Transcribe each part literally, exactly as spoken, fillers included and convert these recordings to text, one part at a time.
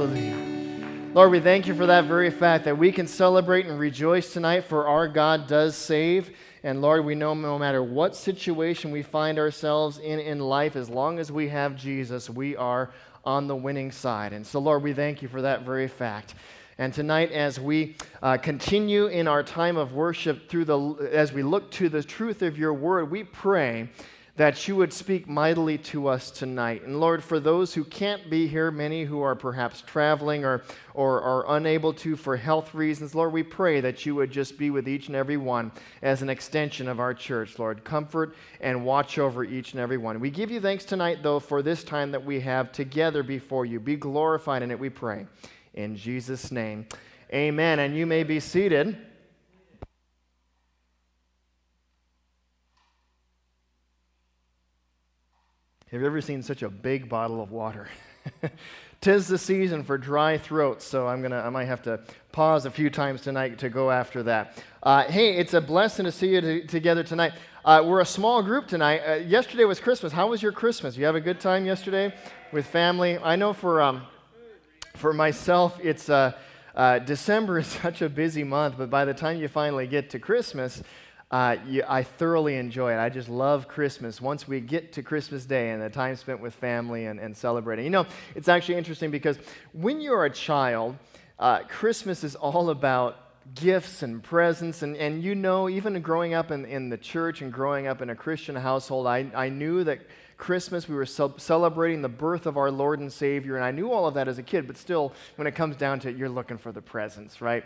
Hallelujah. Lord, we thank you for that very fact that we can celebrate and rejoice tonight, for our God does save. And Lord, we know no matter what situation we find ourselves in in life, as long as we have Jesus, we are on the winning side. And so, Lord, we thank you for that very fact. And tonight, as we uh, continue in our time of worship, through the as we look to the truth of your word, we pray that you would speak mightily to us tonight. And Lord, for those who can't be here, many who are perhaps traveling or, or are unable to for health reasons, Lord, we pray that you would just be with each and every one as an extension of our church, Lord. Comfort and watch over each and every one. We give you thanks tonight, though, for this time that we have together before you. Be glorified in it, we pray. In Jesus' name, amen. And you may be seated. Have you ever seen such a big bottle of water? 'Tis the season for dry throats, so I'm gonna, I might have to pause a few times tonight to go after that. Uh, hey, it's a blessing to see you t- together tonight. Uh, we're a small group tonight. Uh, yesterday was Christmas. How was your Christmas? You have a good time yesterday with family? I know for um, for myself, it's uh, uh, December is such a busy month, but by the time you finally get to Christmas, Uh, you, I thoroughly enjoy it. I just love Christmas. Once we get to Christmas Day and the time spent with family and, and celebrating. You know, it's actually interesting because when you're a child, uh, Christmas is all about gifts and presents. And, and you know, even growing up in, in the church and growing up in a Christian household, I, I knew that Christmas, we were ce- celebrating the birth of our Lord and Savior. And I knew all of that as a kid, but still, when it comes down to it, you're looking for the presents, right?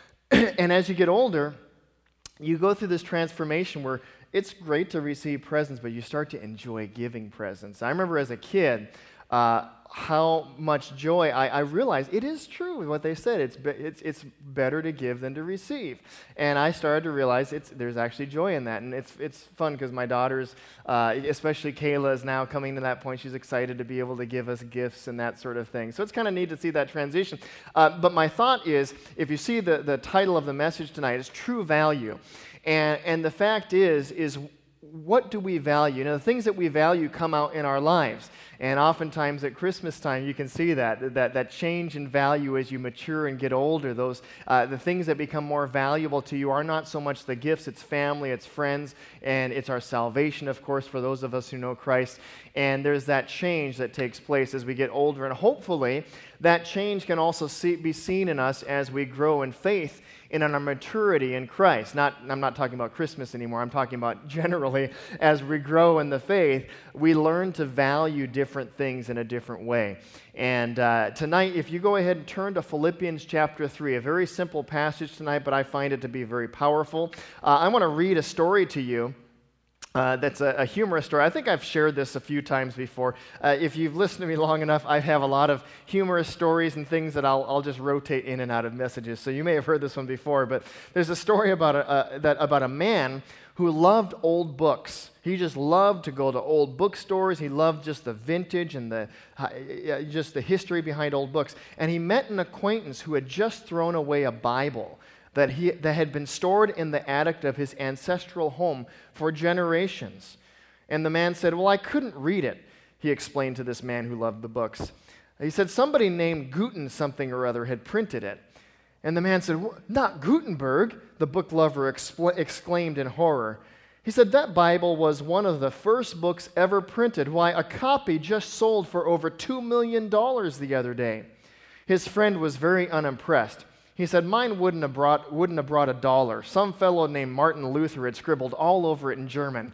And as you get older, you go through this transformation where it's great to receive presents, but you start to enjoy giving presents. I remember as a kid uh, how much joy I, I realized it is true what they said. It's, be, it's it's better to give than to receive, and I started to realize it's there's actually joy in that, and it's it's fun because my daughters, uh, especially Kayla, is now coming to that point. She's excited to be able to give us gifts and that sort of thing. So it's kind of neat to see that transition. Uh, but my thought is, if you see the the title of the message tonight is True Value, and and the fact is is. What do we value? You know, the things that we value come out in our lives. And oftentimes at Christmas time, you can see that, that, that change in value as you mature and get older. Those, uh, the things that become more valuable to you are not so much the gifts, it's family, it's friends, and it's our salvation, of course, for those of us who know Christ. And there's that change that takes place as we get older. And hopefully, that change can also see, be seen in us as we grow in faith in our maturity in Christ. Not, I'm not talking about Christmas anymore. I'm talking about generally as we grow in the faith, we learn to value different things in a different way. And uh, tonight, if you go ahead and turn to Philippians chapter three, a very simple passage tonight, but I find it to be very powerful. Uh, I want to read a story to you. Uh, that's a, a humorous story. I think I've shared this a few times before. Uh, if you've listened to me long enough, I have a lot of humorous stories and things that I'll, I'll just rotate in and out of messages. So you may have heard this one before, but there's a story about a, uh, that, about a man who loved old books. He just loved to go to old bookstores. He loved just the vintage and the uh, just the history behind old books. And he met an acquaintance who had just thrown away a Bible that he that had been stored in the attic of his ancestral home for generations. And the man said, "Well, I couldn't read it," he explained to this man who loved the books. He said, "Somebody named Guten something or other had printed it." And the man said, "Not Gutenberg," the book lover expl- exclaimed in horror. He said, "That Bible was one of the first books ever printed. Why, a copy just sold for over two million dollars the other day." His friend was very unimpressed. He said, "Mine wouldn't have brought wouldn't have brought a dollar. Some fellow named Martin Luther had scribbled all over it in German."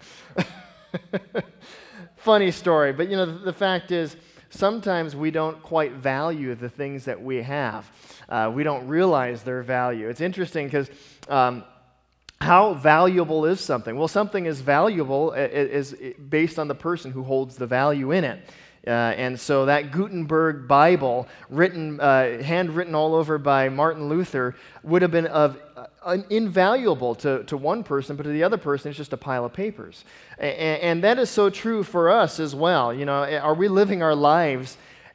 Funny story, but you know, the, the fact is, sometimes we don't quite value the things that we have. Uh, we don't realize their value. It's interesting because um, how valuable is something? Well, something is valuable is based on the person who holds the value in it. Uh, and so that Gutenberg Bible, written, uh, handwritten all over by Martin Luther, would have been of uh, invaluable to, to one person, but to the other person, it's just a pile of papers. And, and that is so true for us as well. You know, are we living our lives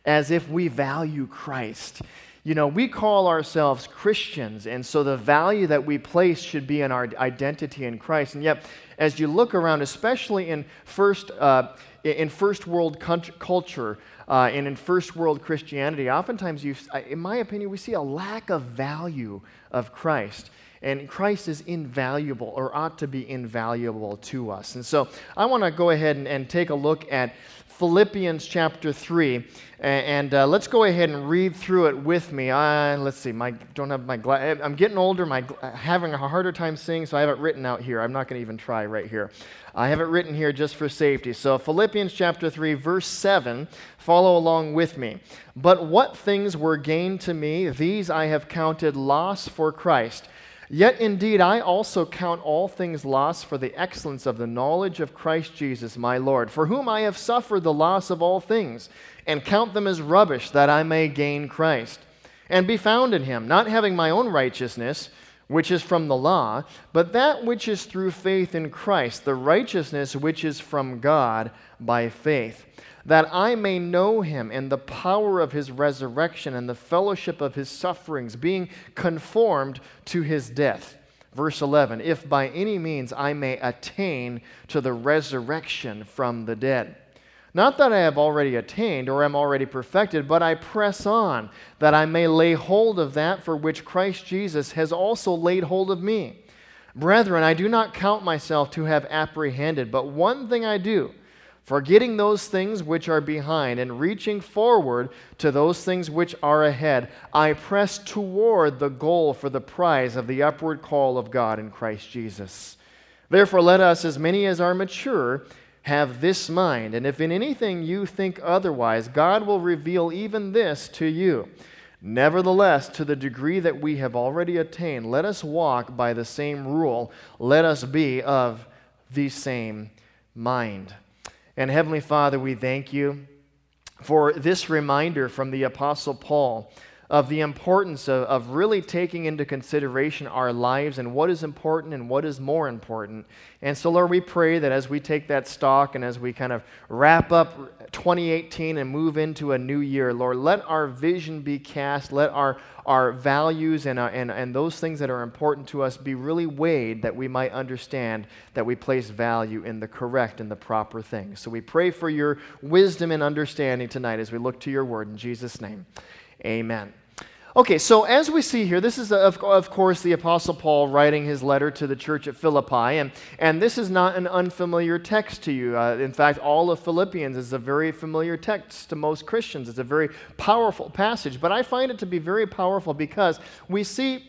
as if we value Christ. You know, we call ourselves Christians, and so the value that we place should be in our identity in Christ. And yet, as you look around, especially in first uh, in first world culture uh, and in first world Christianity, oftentimes, you, in my opinion, we see a lack of value of Christ. And Christ is invaluable, or ought to be invaluable to us. And so I want to go ahead and, and take a look at Philippians chapter three, and, and uh, let's go ahead and read through it with me. Uh, let's see, my don't have my gla- I'm getting older, my having a harder time seeing, so I have it written out here. I'm not going to even try right here. I have it written here just for safety. So Philippians chapter three, verse seven, follow along with me. But what things were gained to me, these I have counted loss for Christ. Yet indeed I also count all things loss for the excellence of the knowledge of Christ Jesus my Lord, for whom I have suffered the loss of all things, and count them as rubbish, that I may gain Christ, and be found in him, not having my own righteousness, which is from the law, but that which is through faith in Christ, the righteousness which is from God by faith, that I may know him and the power of his resurrection and the fellowship of his sufferings, being conformed to his death. Verse eleven, if by any means I may attain to the resurrection from the dead. Not that I have already attained or am already perfected, but I press on, that I may lay hold of that for which Christ Jesus has also laid hold of me. Brethren, I do not count myself to have apprehended, but one thing I do, forgetting those things which are behind and reaching forward to those things which are ahead, I press toward the goal for the prize of the upward call of God in Christ Jesus. Therefore, let us, as many as are mature, have this mind, and if in anything you think otherwise, God will reveal even this to you. Nevertheless, to the degree that we have already attained, let us walk by the same rule. Let us be of the same mind. And Heavenly Father, we thank you for this reminder from the Apostle Paul of the importance of, of really taking into consideration our lives and what is important and what is more important. And so, Lord, we pray that as we take that stock and as we kind of wrap up twenty eighteen and move into a new year, Lord, let our vision be cast, let our, our values and, our, and, and those things that are important to us be really weighed, that we might understand that we place value in the correct and the proper things. So we pray for your wisdom and understanding tonight as we look to your word in Jesus' name. Amen. Okay, so as we see here, this is, of, of course, the Apostle Paul writing his letter to the church at Philippi, and, and this is not an unfamiliar text to you. Uh, in fact, all of Philippians is a very familiar text to most Christians. It's a very powerful passage, but I find it to be very powerful because we see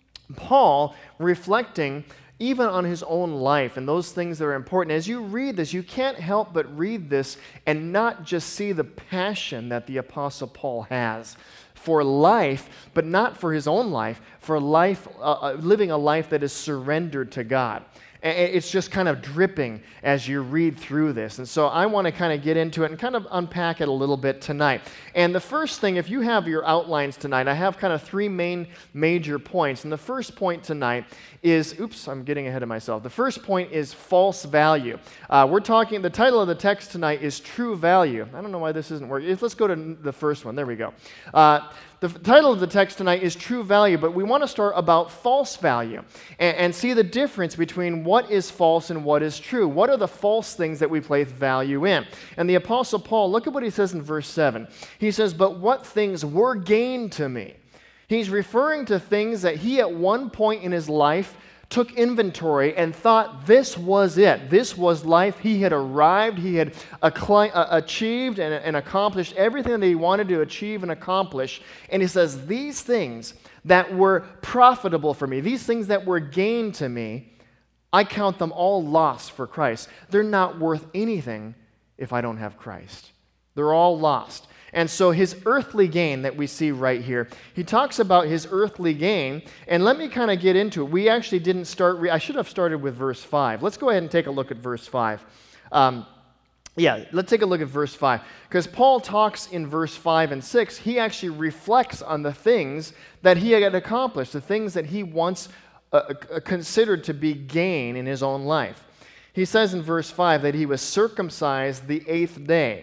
Paul reflecting even on his own life and those things that are important. As you read this, you can't help but read this and not just see the passion that the Apostle Paul has for life, but not for his own life, for life, uh, living a life that is surrendered to God. And it's just kind of dripping as you read through this. And so I want to kind of get into it and kind of unpack it a little bit tonight. And the first thing, if you have your outlines tonight, I have kind of three main major points. And the first point tonight is, oops, I'm getting ahead of myself. The first point is false value. Uh, we're talking, the title of the text tonight is True Value. I don't know why this isn't working. Let's go to the first one. There we go. Uh, The title of the text tonight is True Value, but we want to start about false value and, and see the difference between what is false and what is true. What are the false things that we place value in? And the Apostle Paul, look at what he says in verse seven. He says, but what things were gained to me? He's referring to things that he at one point in his life took inventory and thought this was it. This was life. He had arrived. He had achieved and, and accomplished everything that he wanted to achieve and accomplish. And he says, these things that were profitable for me, these things that were gained to me, I count them all lost for Christ. They're not worth anything if I don't have Christ. They're all lost. And so his earthly gain that we see right here, he talks about his earthly gain, and let me kind of get into it. We actually didn't start, re- I should have started with verse five. Let's go ahead and take a look at verse five. Um, yeah, let's take a look at verse five. Because Paul talks in verse five and six, he actually reflects on the things that he had accomplished, the things that he once uh, considered to be gain in his own life. He says in verse five that he was circumcised the eighth day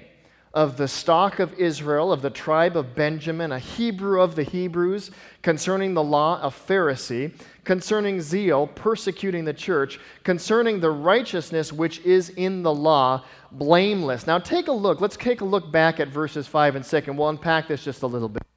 of the stock of Israel, of the tribe of Benjamin, a Hebrew of the Hebrews, concerning the law, a Pharisee, concerning zeal, persecuting the church, concerning the righteousness which is in the law, blameless. Now take a look. Let's take a look back at verses five and six, and we'll unpack this just a little bit.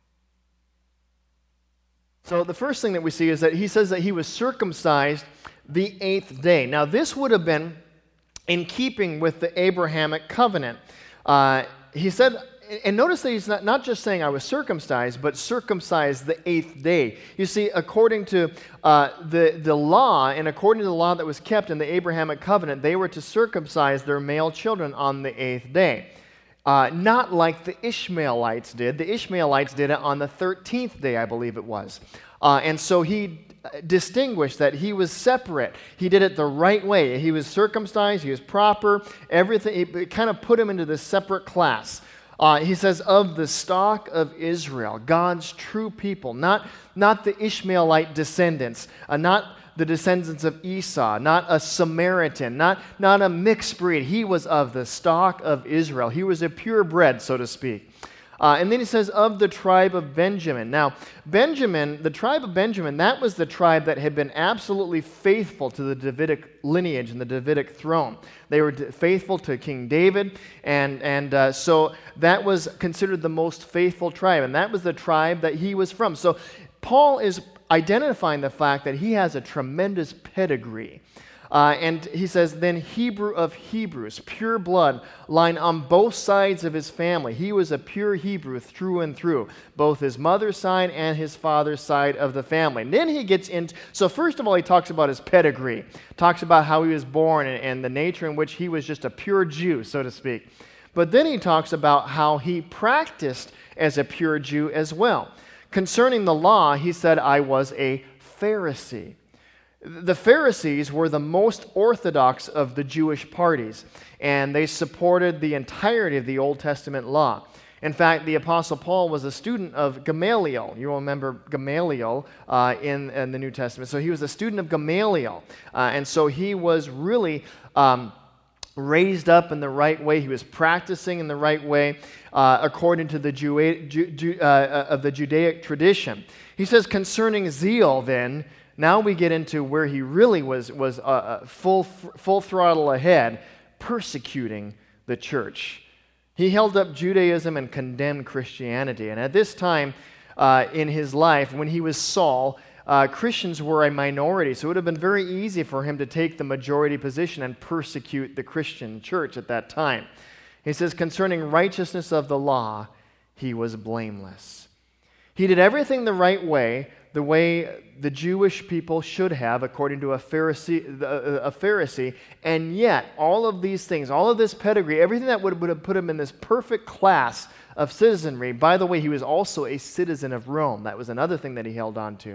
So the first thing that we see is that he says that he was circumcised the eighth day. Now this would have been in keeping with the Abrahamic covenant. Uh, he said, and notice that he's not, not just saying I was circumcised, but circumcised the eighth day. You see, according to uh, the, the law, and according to the law that was kept in the Abrahamic covenant, they were to circumcise their male children on the eighth day. Uh, not like the Ishmaelites did. The Ishmaelites did it on the thirteenth day, I believe it was. Uh, and so he distinguished that he was separate. He did it the right way. He was circumcised, he was proper, everything. It kind of put him into this separate class. Uh, he says, of the stock of Israel, God's true people, not, not the Ishmaelite descendants, uh, not the descendants of Esau, not a Samaritan, not, not a mixed breed. He was of the stock of Israel. He was a purebred, so to speak. Uh, and then he says, of the tribe of Benjamin. Now, Benjamin, the tribe of Benjamin, that was the tribe that had been absolutely faithful to the Davidic lineage and the Davidic throne. They were faithful to King David, and, and uh, so that was considered the most faithful tribe, and that was the tribe that he was from. So Paul is identifying the fact that he has a tremendous pedigree. Uh, and he says, then Hebrew of Hebrews, pure blood, line on both sides of his family. He was a pure Hebrew through and through, both his mother's side and his father's side of the family. And then he gets into, so first of all, he talks about his pedigree, talks about how he was born and, and the nature in which he was just a pure Jew, so to speak. But then he talks about how he practiced as a pure Jew as well. Concerning the law, he said, I was a Pharisee. The Pharisees were the most orthodox of the Jewish parties, and they supported the entirety of the Old Testament law. In fact, the Apostle Paul was a student of Gamaliel. You will remember Gamaliel uh, in, in the New Testament. So he was a student of Gamaliel, uh, and so he was really um, raised up in the right way. He was practicing in the right way uh, according to the Ju- Ju- Ju- uh, of the Judaic tradition. He says, concerning zeal, then, now we get into where he really was, was uh, full, full throttle ahead, persecuting the church. He held up Judaism and condemned Christianity. And at this time uh, in his life, when he was Saul, uh, Christians were a minority. So it would have been very easy for him to take the majority position and persecute the Christian church at that time. He says, concerning righteousness of the law, he was blameless. He did everything the right way, the way the Jewish people should have, according to a Pharisee, a Pharisee, and yet all of these things, all of this pedigree, everything that would, would have put him in this perfect class of citizenry. By the way, he was also a citizen of Rome. That was another thing that he held on to.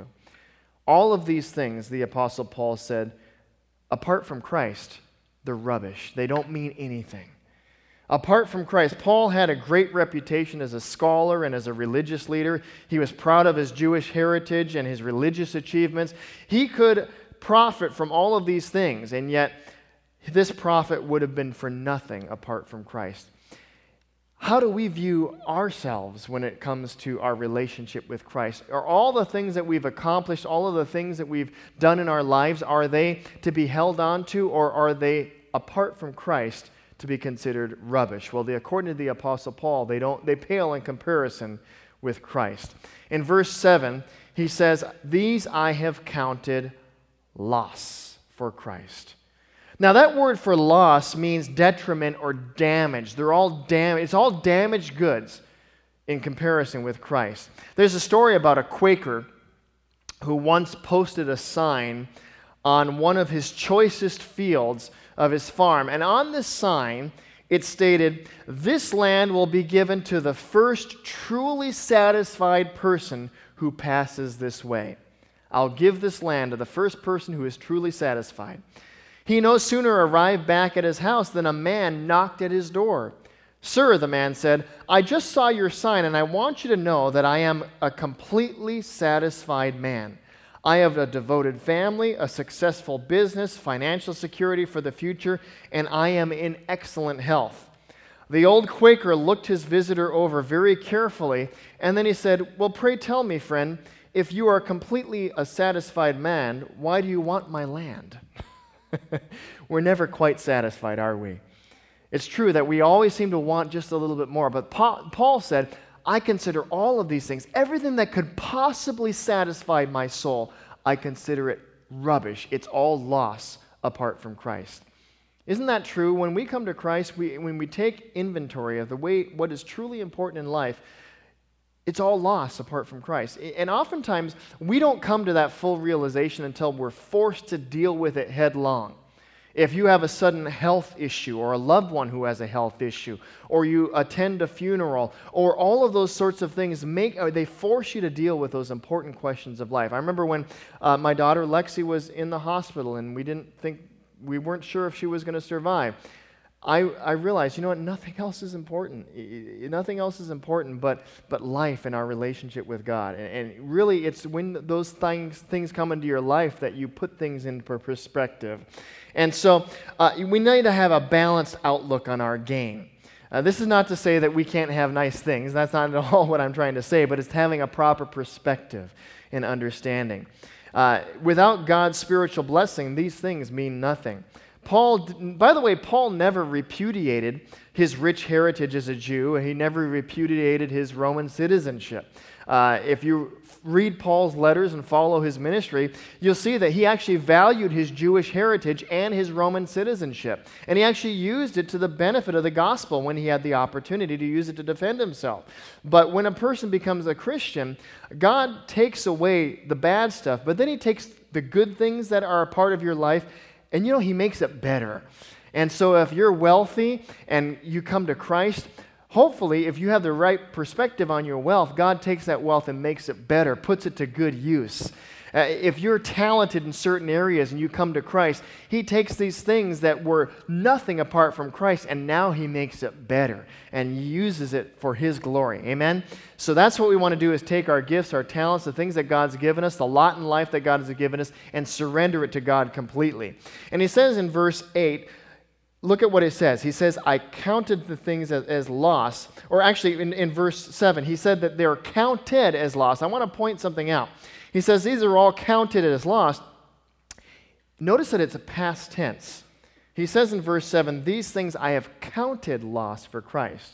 All of these things, the Apostle Paul said, apart from Christ, they're rubbish. They don't mean anything. Apart from Christ, Paul had a great reputation as a scholar and as a religious leader. He was proud of his Jewish heritage and his religious achievements. He could profit from all of these things, and yet this profit would have been for nothing apart from Christ. How do we view ourselves when it comes to our relationship with Christ? Are all the things that we've accomplished, all of the things that we've done in our lives, are they to be held on to, or are they, apart from Christ, to be considered rubbish? Well, the, according to the Apostle Paul, they don't they pale in comparison with Christ. In verse seven, he says, these I have counted loss for Christ. Now, that word for loss means detriment or damage. They're all dam- It's all damaged goods in comparison with Christ. There's a story about a Quaker who once posted a sign on one of his choicest fields of his farm. And on this sign, it stated, this land will be given to the first truly satisfied person who passes this way. I'll give this land to the first person who is truly satisfied. He no sooner arrived back at his house than a man knocked at his door. Sir, the man said, I just saw your sign, and I want you to know that I am a completely satisfied man. I have a devoted family, a successful business, financial security for the future, and I am in excellent health. The old Quaker looked his visitor over very carefully, and then he said, "Well, pray tell me, friend, if you are completely a satisfied man, why do you want my land?" We're never quite satisfied, are we? It's true that we always seem to want just a little bit more, but Paul said, I consider all of these things, everything that could possibly satisfy my soul, I consider it rubbish. It's all loss apart from Christ. Isn't that true? When we come to Christ, we, when we take inventory of the way what is truly important in life, it's all loss apart from Christ. And oftentimes, we don't come to that full realization until we're forced to deal with it headlong. If you have a sudden health issue, or a loved one who has a health issue, or you attend a funeral, or all of those sorts of things, make they force you to deal with those important questions of life. I remember when uh, my daughter Lexi was in the hospital, and we didn't think, we weren't sure if she was going to survive. I, I realized, you know what, nothing else is important. Nothing else is important but, but life and our relationship with God. And, and really, it's when those things, things come into your life that you put things into perspective. And so uh, we need to have a balanced outlook on our gain. Uh, this is not to say that we can't have nice things. That's not at all what I'm trying to say, but it's having a proper perspective and understanding. Uh, without God's spiritual blessing, these things mean nothing. Paul, by the way, Paul never repudiated his rich heritage as a Jew. He never repudiated his Roman citizenship. Uh, if you read Paul's letters and follow his ministry, you'll see that he actually valued his Jewish heritage and his Roman citizenship. And he actually used it to the benefit of the gospel when he had the opportunity to use it to defend himself. But when a person becomes a Christian, God takes away the bad stuff, but then he takes the good things that are a part of your life, and you know, he makes it better. And so if you're wealthy and you come to Christ, hopefully if you have the right perspective on your wealth, God takes that wealth and makes it better, puts it to good use. Uh, if you're talented in certain areas and you come to Christ, he takes these things that were nothing apart from Christ, and now he makes it better and uses it for his glory. Amen? So that's what we want to do, is take our gifts, our talents, the things that God's given us, the lot in life that God has given us, and surrender it to God completely. And he says in verse eight, look at what it says. He says, I counted the things as, as loss. Or actually, in, in verse seven, he said that they're counted as loss. I want to point something out. He says these are all counted as lost. Notice that it's a past tense. He says in verse seven, these things I have counted loss for Christ.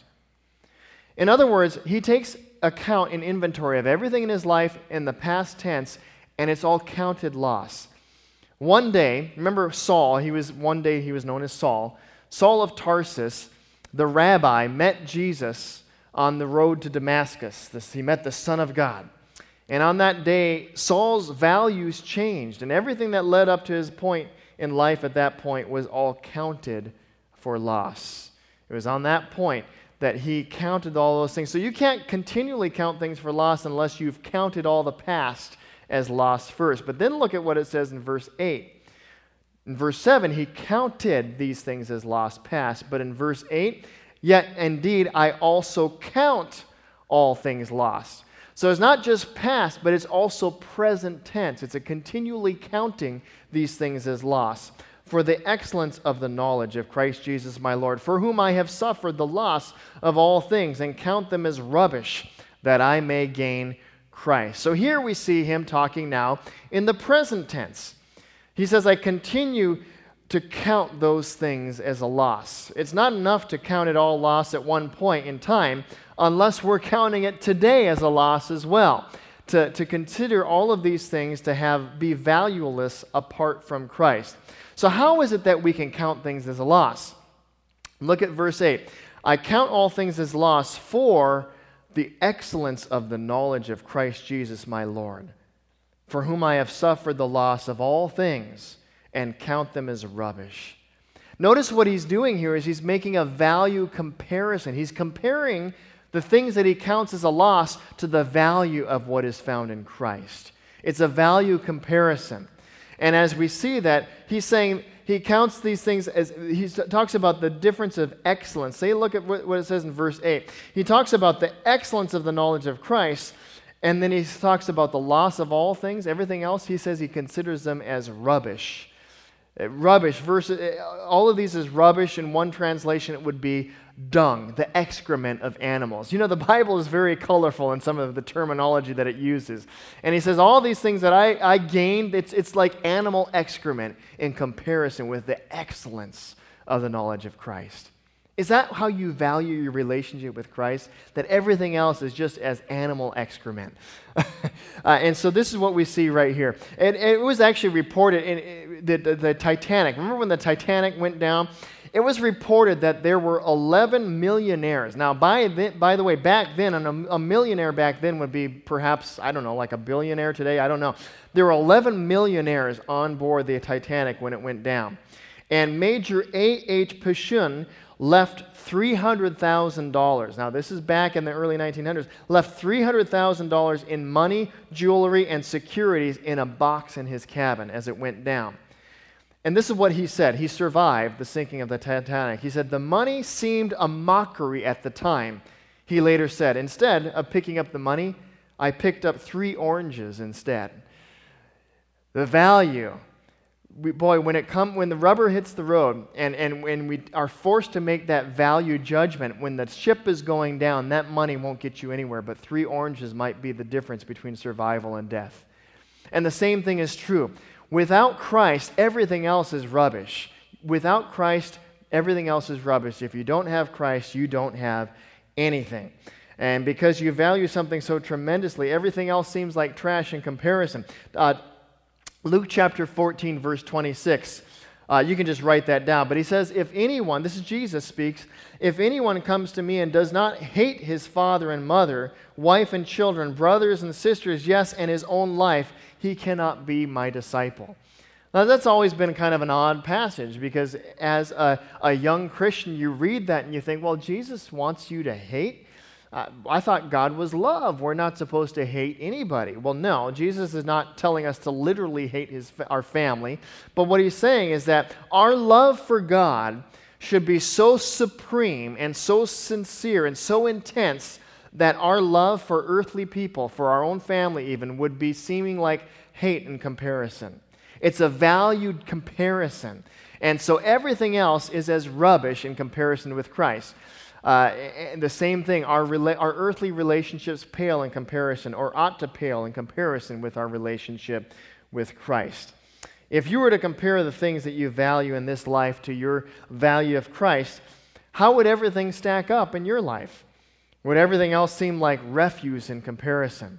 In other words, he takes account and inventory of everything in his life in the past tense, and it's all counted loss. One day, remember Saul, he was one day he was known as Saul. Saul of Tarsus, the rabbi, met Jesus on the road to Damascus. This, he met the Son of God. And on that day, Saul's values changed, and everything that led up to his point in life at that point was all counted for loss. It was on that point that he counted all those things. So you can't continually count things for loss unless you've counted all the past as loss first. But then look at what it says in verse eight. In verse seven, he counted these things as loss past. But in verse eight, yet indeed I also count all things lost. So it's not just past, but it's also present tense. It's a continually counting these things as loss. For the excellence of the knowledge of Christ Jesus my Lord, for whom I have suffered the loss of all things, and count them as rubbish, that I may gain Christ. So here we see him talking now in the present tense. He says, I continue to count those things as a loss. It's not enough to count it all loss at one point in time, unless we're counting it today as a loss as well. To, to consider all of these things to have be valueless apart from Christ. So how is it that we can count things as a loss? Look at verse eight. I count all things as loss for the excellence of the knowledge of Christ Jesus my Lord, for whom I have suffered the loss of all things, and count them as rubbish. Notice what he's doing here is he's making a value comparison. He's comparing the things that he counts as a loss to the value of what is found in Christ. It's a value comparison. And as we see that, he's saying he counts these things as, he talks about the difference of excellence. Say, look at what it says in verse eight. He talks about the excellence of the knowledge of Christ, and then he talks about the loss of all things, everything else. He says he considers them as rubbish. Uh, rubbish versus, uh, all of these is rubbish. In one translation, it would be dung, the excrement of animals. You know, the Bible is very colorful in some of the terminology that it uses. And he says, all these things that I, I gained, it's, it's like animal excrement in comparison with the excellence of the knowledge of Christ. Is that how you value your relationship with Christ? That everything else is just as animal excrement. uh, and so this is what we see right here. And, and it was actually reported in, in the, the, the Titanic. Remember when the Titanic went down? It was reported that there were eleven millionaires. Now, by the, by the way, back then, a, a millionaire back then would be perhaps, I don't know, like a billionaire today. I don't know. There were eleven millionaires on board the Titanic when it went down. And Major A H Pashun left three hundred thousand dollars. Now, this is back in the early nineteen hundreds. Left three hundred thousand dollars in money, jewelry, and securities in a box in his cabin as it went down. And this is what he said. He survived the sinking of the Titanic. He said, "The money seemed a mockery at the time." He later said, "Instead of picking up the money, I picked up three oranges instead." The value. We, boy, when it come, when the rubber hits the road and, and when we are forced to make that value judgment, when the ship is going down, that money won't get you anywhere, but three oranges might be the difference between survival and death. And the same thing is true. Without Christ, everything else is rubbish. Without Christ, everything else is rubbish. If you don't have Christ, you don't have anything. And because you value something so tremendously, everything else seems like trash in comparison. Uh, Luke chapter fourteen, verse twenty-six. Uh, you can just write that down. But he says, if anyone, this is Jesus speaks, if anyone comes to me and does not hate his father and mother, wife and children, brothers and sisters, yes, and his own life, he cannot be my disciple. Now, that's always been kind of an odd passage because as a, a young Christian, you read that and you think, well, Jesus wants you to hate? Uh, I thought God was love. We're not supposed to hate anybody. Well, no, Jesus is not telling us to literally hate his, our family. But what he's saying is that our love for God should be so supreme and so sincere and so intense that our love for earthly people, for our own family even, would be seeming like hate in comparison. It's a valued comparison. And so everything else is as rubbish in comparison with Christ. Uh, and the same thing, our, rela- our earthly relationships pale in comparison, or ought to pale in comparison with our relationship with Christ. If you were to compare the things that you value in this life to your value of Christ, how would everything stack up in your life? Would everything else seem like refuse in comparison?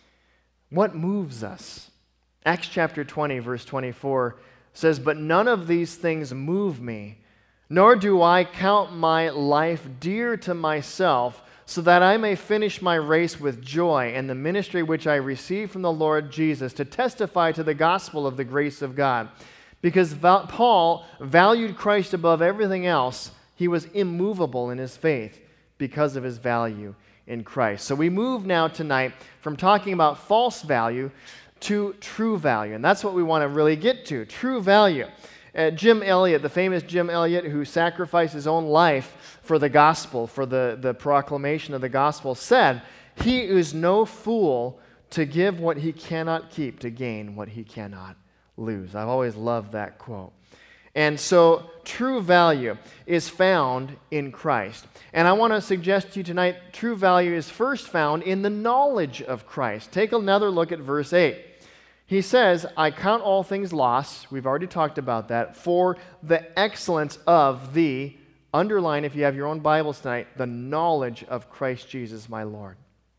What moves us? Acts chapter twenty, verse twenty-four says, "But none of these things move me, nor do I count my life dear to myself, so that I may finish my race with joy and the ministry which I received from the Lord Jesus to testify to the gospel of the grace of God." Because Val- Paul valued Christ above everything else, he was immovable in his faith because of his value in Christ. So we move now tonight from talking about false value to true value. And that's what we want to really get to, true value. Uh, Jim Elliot, the famous Jim Elliot, who sacrificed his own life for the gospel, for the, the proclamation of the gospel, said, "He is no fool to give what he cannot keep to gain what he cannot lose." I've always loved that quote. And so true value is found in Christ. And I want to suggest to you tonight, true value is first found in the knowledge of Christ. Take another look at verse eight. He says, "I count all things lost," we've already talked about that, "for the excellence of the," underline if you have your own Bibles tonight, "the knowledge of Christ Jesus my Lord."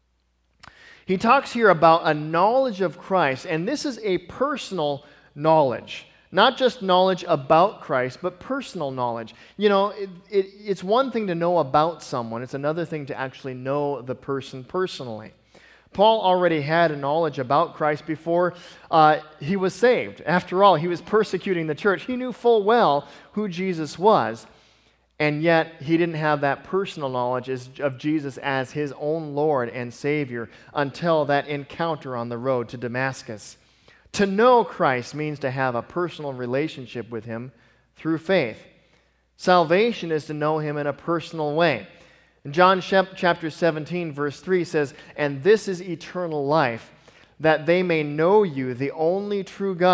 He talks here about a knowledge of Christ, and this is a personal knowledge. Not just knowledge about Christ, but personal knowledge. You know, it, it, it's one thing to know about someone. It's another thing to actually know the person personally. Paul already had a knowledge about Christ before uh, he was saved. After all, he was persecuting the church. He knew full well who Jesus was, and yet he didn't have that personal knowledge as, of Jesus as his own Lord and Savior until that encounter on the road to Damascus. To know Christ means to have a personal relationship with him through faith. Salvation is to know him in a personal way. In John chapter seventeen, verse three says, "And this is eternal life, that they may know you, the only true God,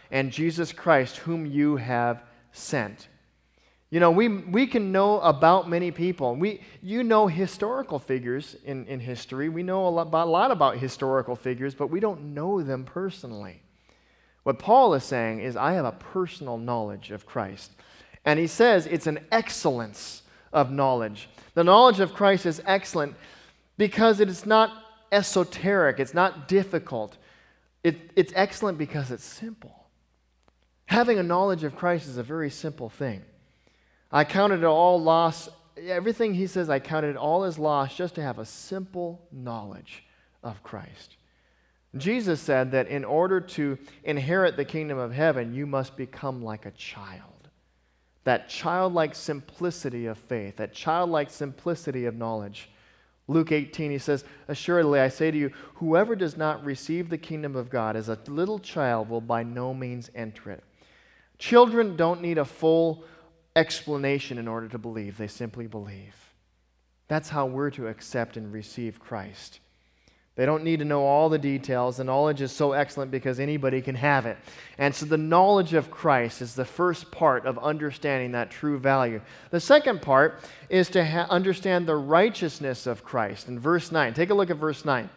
and Jesus Christ, whom you have sent. You know, we, we can know about many people. We, you know historical figures in, in history. We know a lot, about, a lot about historical figures, but we don't know them personally. What Paul is saying is, I have a personal knowledge of Christ. And he says it's an excellence of knowledge. The knowledge of Christ is excellent because it is not esoteric. It's not difficult. It, it's excellent because it's simple. Having a knowledge of Christ is a very simple thing. I counted it all loss. Everything he says, I counted it all as loss just to have a simple knowledge of Christ. Jesus said that in order to inherit the kingdom of heaven, you must become like a child. That childlike simplicity of faith, that childlike simplicity of knowledge. Luke eighteen, he says, assuredly, I say to you, whoever does not receive the kingdom of God as a little child will by no means enter it. Children don't need a full explanation in order to believe. They simply believe. That's how we're to accept and receive Christ. They don't need to know all the details. The knowledge is so excellent because anybody can have it. And so the knowledge of Christ is the first part of understanding that true value. The second part is to ha- understand the righteousness of Christ. In verse nine, take a look at verse nine.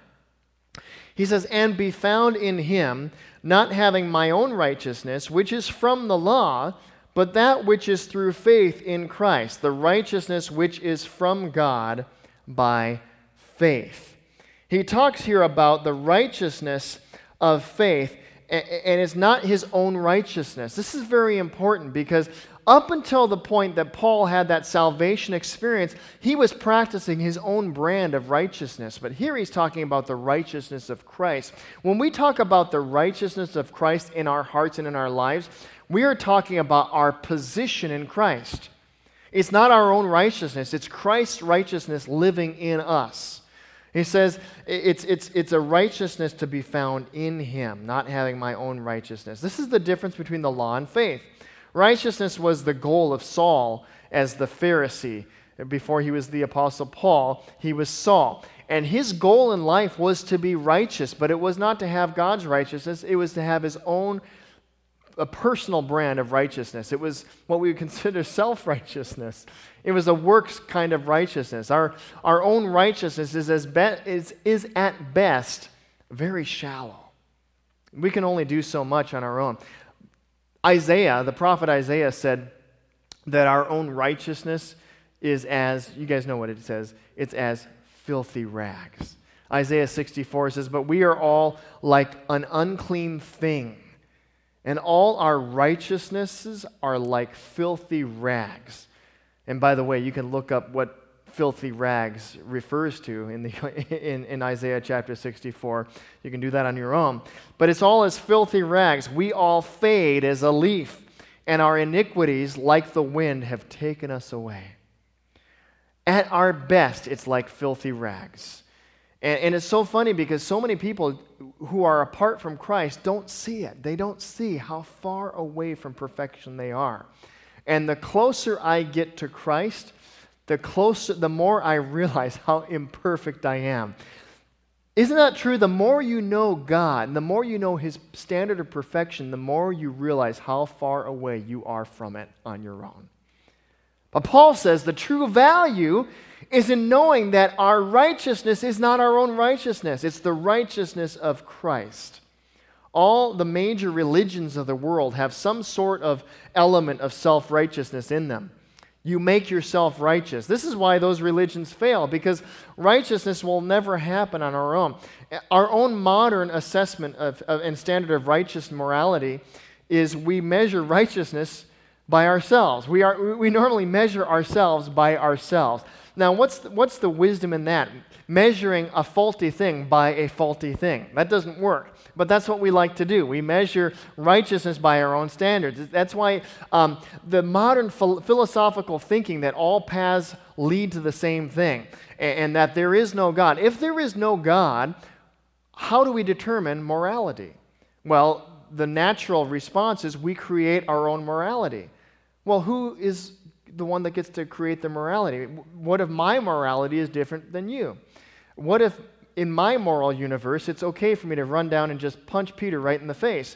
He says, and be found in him, not having my own righteousness, which is from the law, but that which is through faith in Christ, the righteousness which is from God by faith. He talks here about the righteousness of faith, and it's not his own righteousness. This is very important because up until the point that Paul had that salvation experience, he was practicing his own brand of righteousness. But here he's talking about the righteousness of Christ. When we talk about the righteousness of Christ in our hearts and in our lives, we are talking about our position in Christ. It's not our own righteousness. It's Christ's righteousness living in us. He says it's, it's, it's a righteousness to be found in him, not having my own righteousness. This is the difference between the law and faith. Righteousness was the goal of Saul as the Pharisee. Before he was the Apostle Paul, he was Saul. And his goal in life was to be righteous, but it was not to have God's righteousness. It was to have his own a personal brand of righteousness. It was what we would consider self-righteousness. It was a works kind of righteousness. Our, our own righteousness is, as be, is, is at best very shallow. We can only do so much on our own. Isaiah, the prophet Isaiah said that our own righteousness is as, you guys know what it says, it's as filthy rags. Isaiah sixty-four says, but we are all like an unclean thing, and all our righteousnesses are like filthy rags. And by the way, you can look up what filthy rags refers to in, the, in, in Isaiah chapter sixty-four. You can do that on your own. But it's all as filthy rags. We all fade as a leaf, and our iniquities, like the wind, have taken us away. At our best, it's like filthy rags. And, and it's so funny because so many people who are apart from Christ don't see it. They don't see how far away from perfection they are. And the closer I get to Christ, the closer, the more I realize how imperfect I am. Isn't that true? The more you know God, and the more you know his standard of perfection, the more you realize how far away you are from it on your own. But Paul says the true value is in knowing that our righteousness is not our own righteousness. It's the righteousness of Christ. All the major religions of the world have some sort of element of self-righteousness in them. You make yourself righteous. This is why those religions fail, because righteousness will never happen on our own. Our own modern assessment of, of and standard of righteous morality is we measure righteousness by ourselves. We are we normally measure ourselves by ourselves. Now, what's the, what's the wisdom in that? Measuring a faulty thing by a faulty thing. That doesn't work. But that's what we like to do. We measure righteousness by our own standards. That's why um, the modern ph- philosophical thinking that all paths lead to the same thing, and, and that there is no God. If there is no God, how do we determine morality? Well, the natural response is we create our own morality. Well, who is the one that gets to create the morality? What if my morality is different than you? What if in my moral universe it's okay for me to run down and just punch Peter right in the face?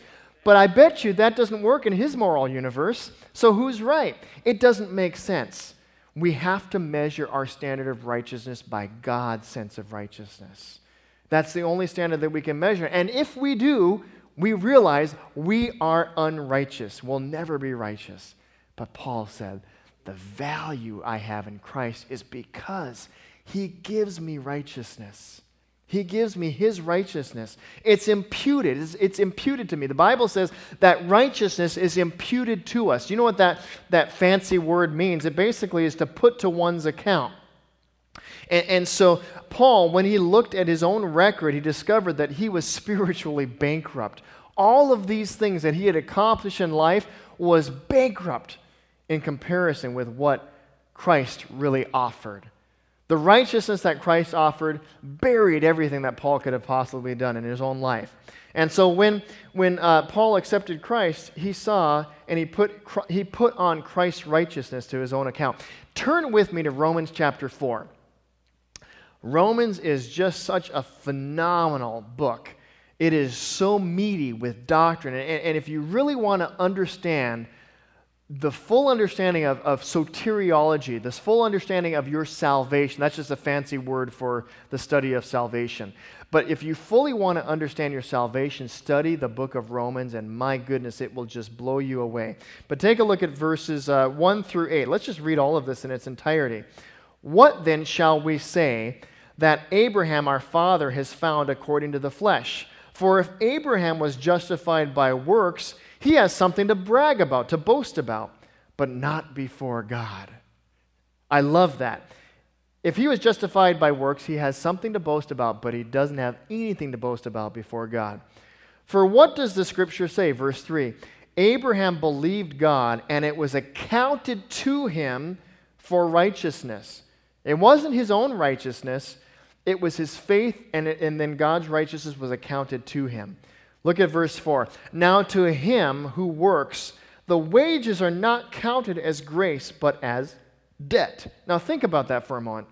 But I bet you that doesn't work in his moral universe. So who's right? It doesn't make sense. We have to measure our standard of righteousness by God's sense of righteousness. That's the only standard that we can measure. And if we do, we realize we are unrighteous. We'll never be righteous. But Paul said, the value I have in Christ is because he gives me righteousness. He gives me his righteousness. It's imputed. It's, it's imputed to me. The Bible says that righteousness is imputed to us. You know what that, that fancy word means? It basically is to put to one's account. And, and so Paul, when he looked at his own record, he discovered that he was spiritually bankrupt. All of these things that he had accomplished in life was bankrupt in comparison with what Christ really offered. The righteousness that Christ offered buried everything that Paul could have possibly done in his own life. And so when, when uh, Paul accepted Christ, he saw and he put, he put on Christ's righteousness to his own account. Turn with me to Romans chapter four. Romans is just such a phenomenal book. It is so meaty with doctrine. And, and if you really want to understand the full understanding of, of soteriology, this full understanding of your salvation, that's just a fancy word for the study of salvation. But if you fully want to understand your salvation, study the book of Romans, and my goodness, it will just blow you away. But take a look at verses uh, one through eight. Let's just read all of this in its entirety. What then shall we say that Abraham our father has found according to the flesh? For if Abraham was justified by works, he has something to brag about, to boast about, but not before God. I love that. If he was justified by works, he has something to boast about, but he doesn't have anything to boast about before God. For what does the scripture say? Verse three, Abraham believed God, and it was accounted to him for righteousness. It wasn't his own righteousness. It was his faith, and, it, and then God's righteousness was accounted to him. Look at verse four. Now to him who works, the wages are not counted as grace, but as debt. Now think about that for a moment.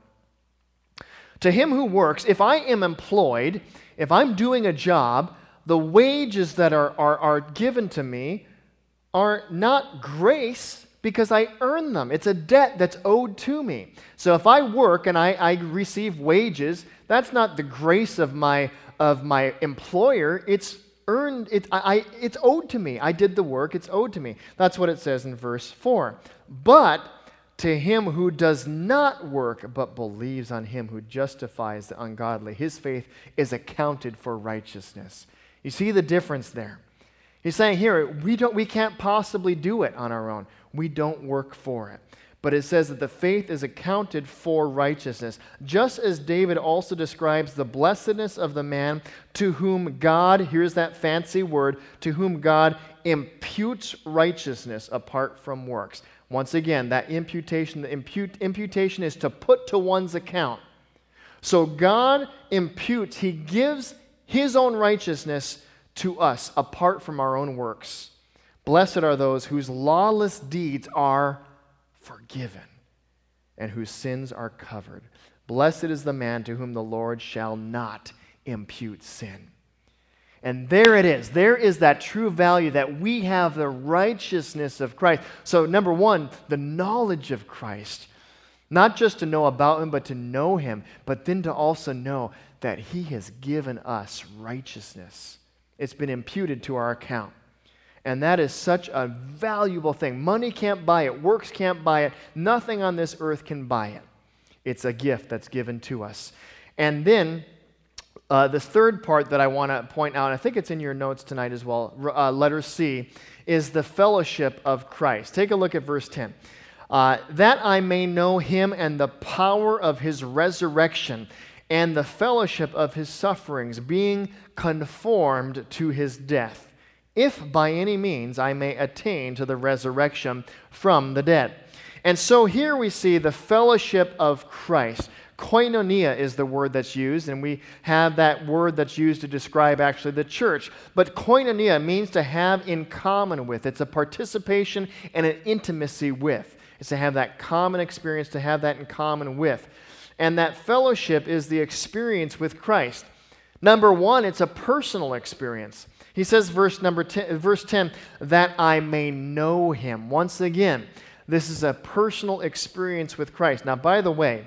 To him who works, if I am employed, if I'm doing a job, the wages that are, are, are given to me are not grace because I earn them. It's a debt that's owed to me. So if I work and I, I receive wages, that's not the grace of my, of my employer. It's earned, it, I, it's owed to me. I did the work, it's owed to me. That's what it says in verse four. But to him who does not work, but believes on him who justifies the ungodly, his faith is accounted for righteousness. You see the difference there? He's saying here, we don't, we can't possibly do it on our own. We don't work for it. But it says that the faith is accounted for righteousness, just as David also describes the blessedness of the man to whom God, here's that fancy word, to whom God imputes righteousness apart from works. Once again, that imputation, the impute, imputation is to put to one's account. So God imputes, he gives his own righteousness to us apart from our own works. Blessed are those whose lawless deeds are forgiven and whose sins are covered. Blessed is the man to whom the Lord shall not impute sin. And there it is. There is that true value that we have the righteousness of Christ. So number one, the knowledge of Christ. Not just to know about him, but to know him, but then to also know that he has given us righteousness. It's been imputed to our account. And that is such a valuable thing. Money can't buy it. Works can't buy it. Nothing on this earth can buy it. It's a gift that's given to us. And then uh, the third part that I want to point out, I think it's in your notes tonight as well, uh, letter C, is the fellowship of Christ. Take a look at verse ten. Uh, that I may know him and the power of his resurrection and the fellowship of his sufferings, being conformed to his death, if by any means I may attain to the resurrection from the dead. And so here we see the fellowship of Christ. Koinonia is the word that's used, and we have that word that's used to describe actually the church. But koinonia means to have in common with. It's a participation and an intimacy with. It's to have that common experience, to have that in common with. And that fellowship is the experience with Christ. Number one, it's a personal experience. He says, verse number ten, verse ten, that I may know him. Once again, this is a personal experience with Christ. Now, by the way,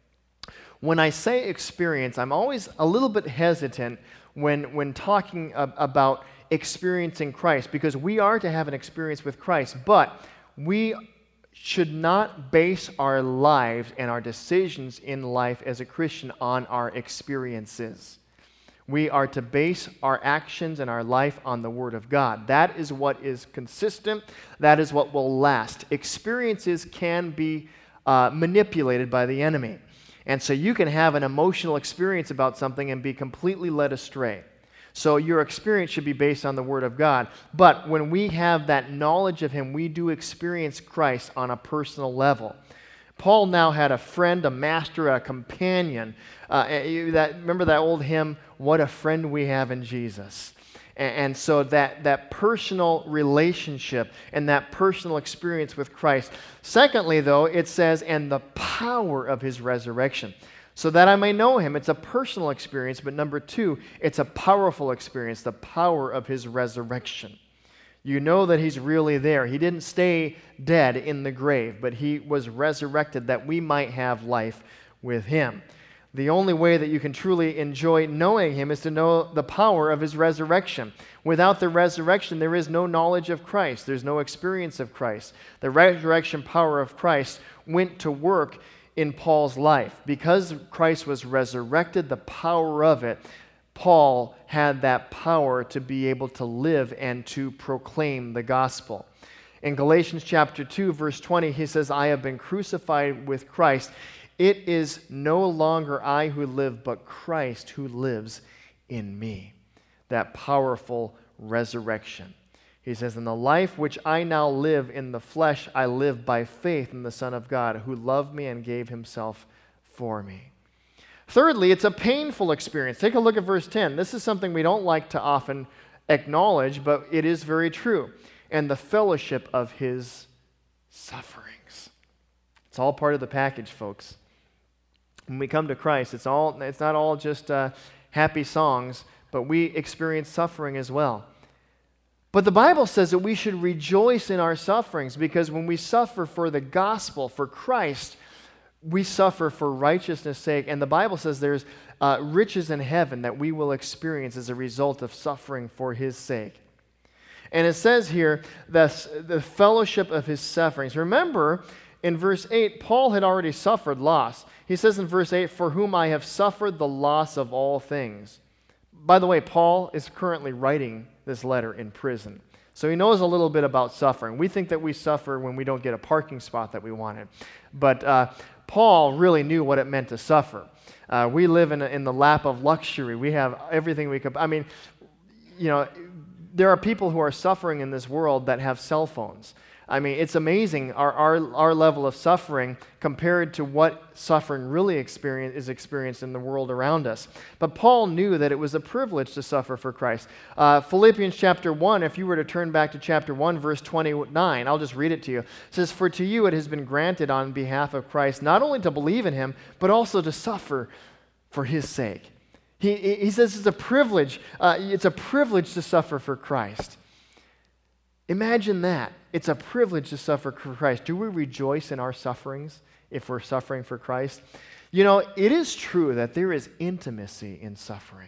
when I say experience, I'm always a little bit hesitant when, when talking ab- about experiencing Christ, because we are to have an experience with Christ, but we should not base our lives and our decisions in life as a Christian on our experiences. We are to base our actions and our life on the Word of God. That is what is consistent. That is what will last. Experiences can be uh, manipulated by the enemy. And so you can have an emotional experience about something and be completely led astray. So your experience should be based on the Word of God. But when we have that knowledge of Him, we do experience Christ on a personal level. Paul now had a friend, a master, a companion. Uh, that, remember that old hymn, "What a Friend We Have in Jesus." And, and so that, that personal relationship and that personal experience with Christ. Secondly, though, it says, and the power of His resurrection. So that I may know Him. It's a personal experience, but number two, it's a powerful experience, the power of His resurrection. You know that He's really there. He didn't stay dead in the grave, but He was resurrected that we might have life with Him. The only way that you can truly enjoy knowing Him is to know the power of His resurrection. Without the resurrection, there is no knowledge of Christ. There's no experience of Christ. The resurrection power of Christ went to work in Paul's life. Because Christ was resurrected, the power of it, Paul had that power to be able to live and to proclaim the gospel. In Galatians chapter two, verse twenty, he says, I have been crucified with Christ. It is no longer I who live, but Christ who lives in me. That powerful resurrection. He says, in the life which I now live in the flesh, I live by faith in the Son of God, who loved me and gave Himself for me. Thirdly, it's a painful experience. Take a look at verse ten. This is something we don't like to often acknowledge, but it is very true. And the fellowship of His sufferings. It's all part of the package, folks. When we come to Christ, it's all it's not all just uh, happy songs, but we experience suffering as well. But the Bible says that we should rejoice in our sufferings, because when we suffer for the gospel, for Christ, we suffer for righteousness' sake. And the Bible says there's uh, riches in heaven that we will experience as a result of suffering for His sake. And it says here, the, the fellowship of His sufferings. Remember, in verse eight, Paul had already suffered loss. He says in verse eight, for whom I have suffered the loss of all things. By the way, Paul is currently writing this letter in prison. So he knows a little bit about suffering. We think that we suffer when we don't get a parking spot that we wanted. But uh, Paul really knew what it meant to suffer. Uh, we live in, a, in the lap of luxury. We have everything we could. I mean, you know, there are people who are suffering in this world that have cell phones. I mean, it's amazing our, our, our level of suffering compared to what suffering really experience, is experienced in the world around us. But Paul knew that it was a privilege to suffer for Christ. Uh, Philippians chapter one, if you were to turn back to chapter one, verse twenty-nine, I'll just read it to you. It says, for to you it has been granted on behalf of Christ not only to believe in Him, but also to suffer for His sake. He, he says it's a privilege. Uh, it's a privilege to suffer for Christ. Imagine that. It's a privilege to suffer for Christ. Do we rejoice in our sufferings if we're suffering for Christ? You know, it is true that there is intimacy in suffering.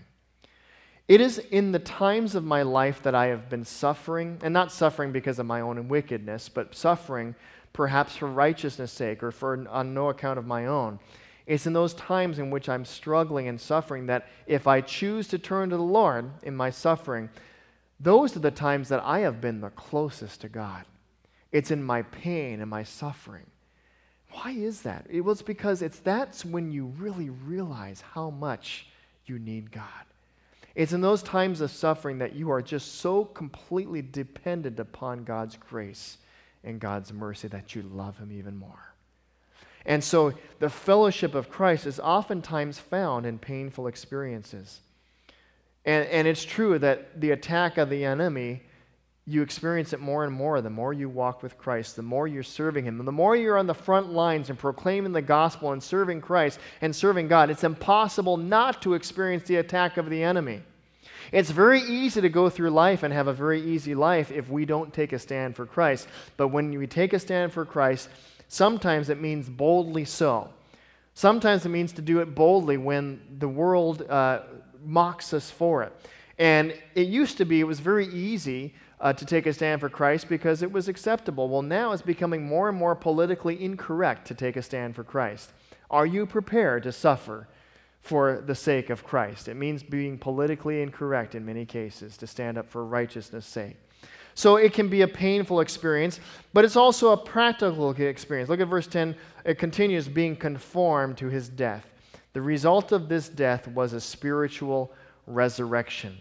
It is in the times of my life that I have been suffering, and not suffering because of my own wickedness, but suffering perhaps for righteousness' sake or for on no account of my own. It's in those times in which I'm struggling and suffering that if I choose to turn to the Lord in my suffering, those are the times that I have been the closest to God. It's in my pain and my suffering. Why is that? It was because it's that's when you really realize how much you need God. It's in those times of suffering that you are just so completely dependent upon God's grace and God's mercy that you love Him even more. And so the fellowship of Christ is oftentimes found in painful experiences. And, and it's true that the attack of the enemy you experience it more and more the more you walk with Christ, the more you're serving Him, the more you're on the front lines and proclaiming the gospel and serving Christ and serving God. It's impossible not to experience the attack of the enemy. It's very easy to go through life and have a very easy life if we don't take a stand for Christ. But when we take a stand for Christ, sometimes it means boldly so. Sometimes it means to do it boldly when the world uh, mocks us for it. And it used to be, it was very easy uh, to take a stand for Christ because it was acceptable. Well, now it's becoming more and more politically incorrect to take a stand for Christ. Are you prepared to suffer for the sake of Christ? It means being politically incorrect in many cases, to stand up for righteousness' sake. So it can be a painful experience, but it's also a practical experience. Look at verse ten. It continues, being conformed to His death. The result of this death was a spiritual resurrection.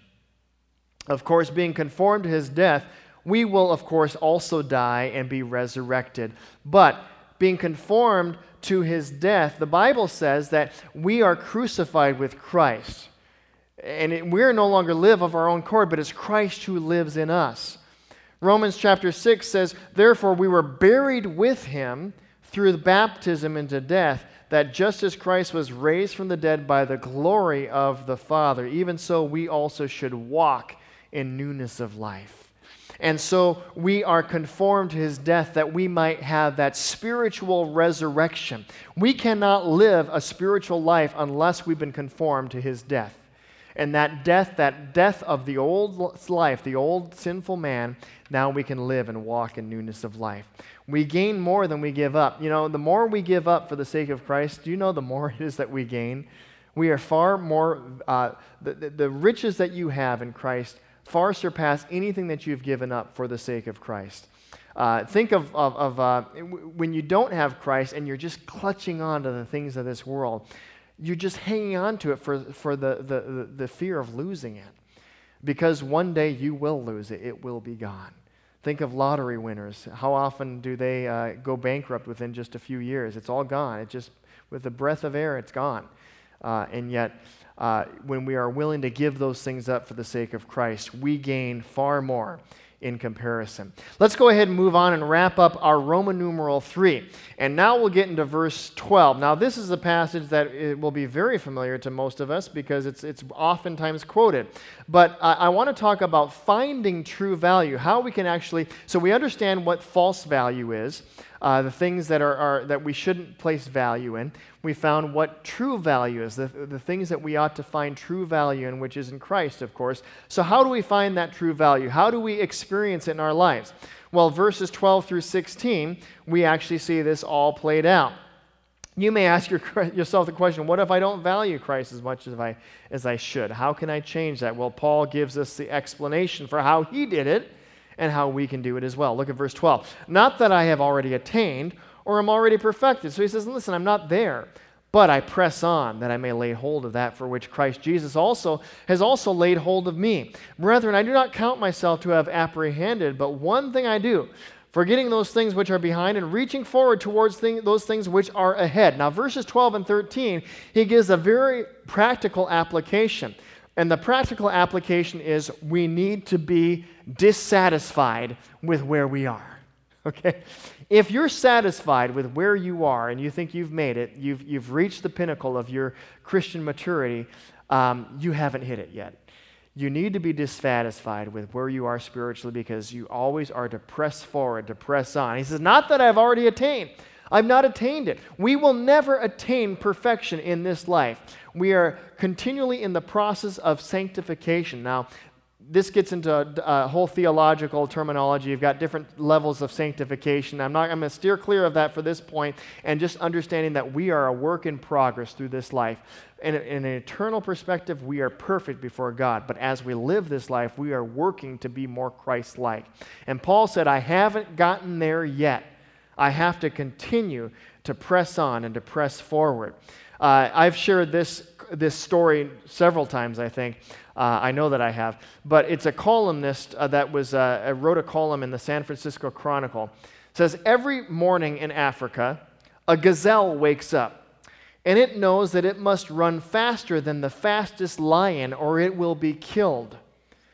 Of course, being conformed to His death, we will, of course, also die and be resurrected. But being conformed to His death, the Bible says that we are crucified with Christ. And it, we're no longer live of our own accord, but it's Christ who lives in us. Romans chapter six says, therefore we were buried with Him through the baptism into death, that just as Christ was raised from the dead by the glory of the Father, even so we also should walk in newness of life. And so we are conformed to His death that we might have that spiritual resurrection. We cannot live a spiritual life unless we've been conformed to His death. And that death, that death of the old life, the old sinful man, now we can live and walk in newness of life. We gain more than we give up. You know, the more we give up for the sake of Christ, do you know the more it is that we gain? We are far more, uh, the, the, the riches that you have in Christ far surpass anything that you've given up for the sake of Christ. Uh, think of, of, of uh, when you don't have Christ and you're just clutching on to the things of this world. You're just hanging on to it for, for the, the, the fear of losing it. Because one day you will lose it. It will be gone. Think of lottery winners. How often do they uh, go bankrupt within just a few years? It's all gone. It just, with a breath of air, it's gone. Uh, and yet, uh, when we are willing to give those things up for the sake of Christ, we gain far more in comparison. Let's go ahead and move on and wrap up our Roman numeral three. And now we'll get into verse twelve. Now this is a passage that it will be very familiar to most of us because it's it's oftentimes quoted. But uh, I want to talk about finding true value, how we can actually, so we understand what false value is, uh, the things that are, are that we shouldn't place value in. We found what true value is, the, the things that we ought to find true value in, which is in Christ, of course. So how do we find that true value? How do we experience it in our lives? Well, verses twelve through sixteen, we actually see this all played out. You may ask your, yourself the question, what if I don't value Christ as much as I, as I should? How can I change that? Well, Paul gives us the explanation for how he did it and how we can do it as well. Look at verse twelve. Not that I have already attained or am already perfected. So he says, listen, I'm not there, but I press on that I may lay hold of that for which Christ Jesus also has also laid hold of me. Brethren, I do not count myself to have apprehended, but one thing I do, forgetting those things which are behind and reaching forward towards thing, those things which are ahead. Now, verses twelve and thirteen, he gives a very practical application. And the practical application is we need to be dissatisfied with where we are. Okay? If you're satisfied with where you are and you think you've made it, you've, you've reached the pinnacle of your Christian maturity, um, you haven't hit it yet. You need to be dissatisfied with where you are spiritually because you always are to press forward, to press on. He says, not that I've already attained. I've not attained it. We will never attain perfection in this life. We are continually in the process of sanctification. Now, this gets into a, a whole theological terminology. You've got different levels of sanctification. I'm not. I'm going to steer clear of that for this point, and just understanding that we are a work in progress through this life. In, in an eternal perspective, we are perfect before God. But as we live this life, we are working to be more Christ-like. And Paul said, I haven't gotten there yet. I have to continue to press on and to press forward. Uh, I've shared this this story several times, I think. Uh, I know that I have. But it's a columnist uh, that was uh, wrote a column in the San Francisco Chronicle. It says, every morning in Africa, a gazelle wakes up, and it knows that it must run faster than the fastest lion or it will be killed.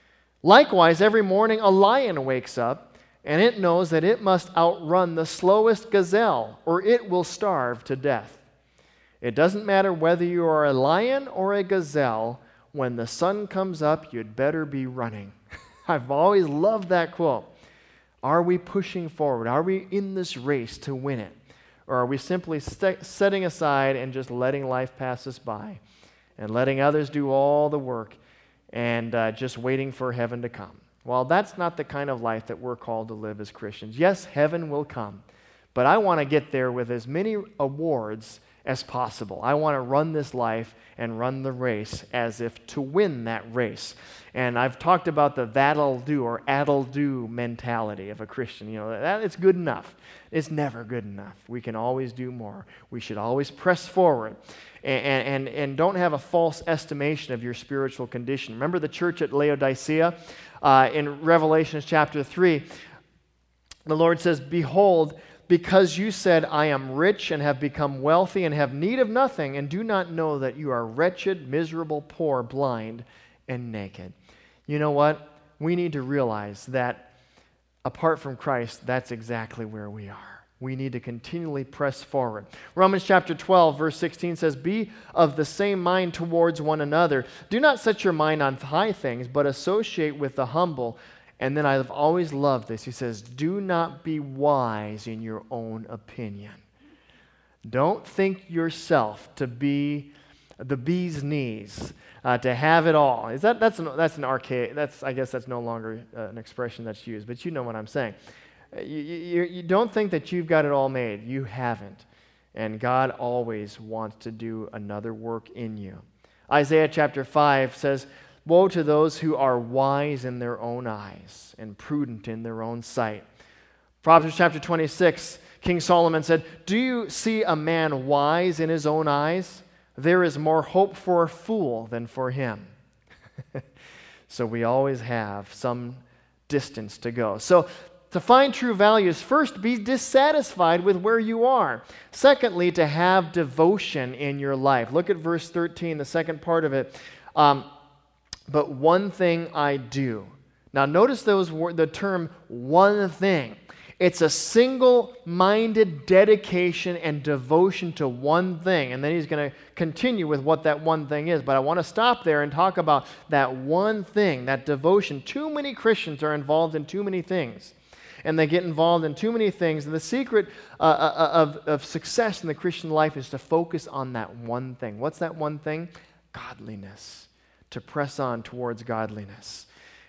Likewise, every morning a lion wakes up, and it knows that it must outrun the slowest gazelle, or it will starve to death. It doesn't matter whether you are a lion or a gazelle, when the sun comes up, you'd better be running. I've always loved that quote. Are we pushing forward? Are we in this race to win it? Or are we simply st- setting aside and just letting life pass us by and letting others do all the work and uh, just waiting for heaven to come? Well, that's not the kind of life that we're called to live as Christians. Yes, heaven will come, but I want to get there with as many awards as possible. I want to run this life and run the race as if to win that race. And I've talked about the that'll do or at'll do mentality of a Christian. You know, that it's good enough. It's never good enough. We can always do more. We should always press forward and, and, and don't have a false estimation of your spiritual condition. Remember the church at Laodicea? Uh, in Revelation chapter three, the Lord says, "Behold, because you said, I am rich and have become wealthy and have need of nothing, and do not know that you are wretched, miserable, poor, blind, and naked." You know what? We need to realize that apart from Christ, that's exactly where we are. We need to continually press forward. Romans chapter twelve, verse sixteen says, "Be of the same mind towards one another. Do not set your mind on high things, but associate with the humble." And then I've always loved this. He says, "Do not be wise in your own opinion." Don't think yourself to be the bee's knees, uh, to have it all. Is that that's an that's an archaic? That's I guess that's no longer uh, an expression that's used. But you know what I'm saying. You, you, you don't think that you've got it all made. You haven't, and God always wants to do another work in you. Isaiah chapter five says, "Woe to those who are wise in their own eyes and prudent in their own sight." Proverbs chapter twenty-six, King Solomon said, "Do you see a man wise in his own eyes? There is more hope for a fool than for him." So we always have some distance to go. So to find true values, first, be dissatisfied with where you are. Secondly, to have devotion in your life. Look at verse thirteen, the second part of it. Um, But one thing I do. Now notice those the term one thing. It's a single-minded dedication and devotion to one thing. And then he's going to continue with what that one thing is. But I want to stop there and talk about that one thing, that devotion. Too many Christians are involved in too many things. And they get involved in too many things. And the secret uh, of, of success in the Christian life is to focus on that one thing. What's that one thing? Godliness. To press on towards godliness.